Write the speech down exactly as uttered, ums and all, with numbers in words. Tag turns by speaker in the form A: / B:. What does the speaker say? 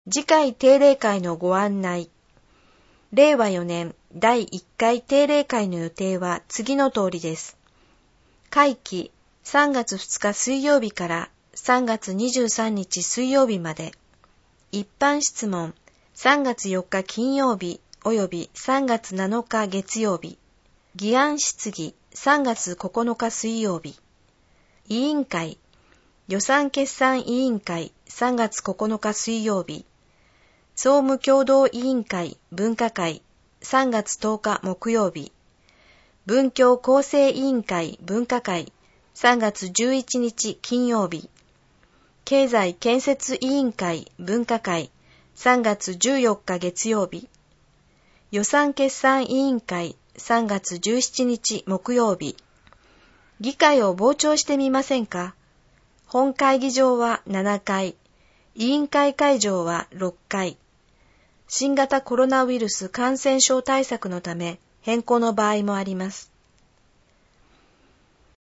A: 次回定例会のご案内。れいわよねんだいいっかい定例会の予定は次の通りです。会期さんがつふつか水曜日からさんがつにじゅうさんにち水曜日まで。一般質問さんがつよっか金曜日およびさんがつなのか月曜日。議案質疑さんがつここのか水曜日。委員会予算決算委員会さんがつここのか水曜日。総務共同委員会分科会さんがつとおか木曜日。文教構成委員会分科会さんがつじゅういちにち金曜日。経済建設委員会分科会さんがつじゅうよっか月曜日。予算決算委員会さんがつじゅうしちにち木曜日。議会を傍聴してみませんか？本会議場はななかい、委員会会場はろっかい。新型コロナウイルス感染症対策のため変更の場合もあります。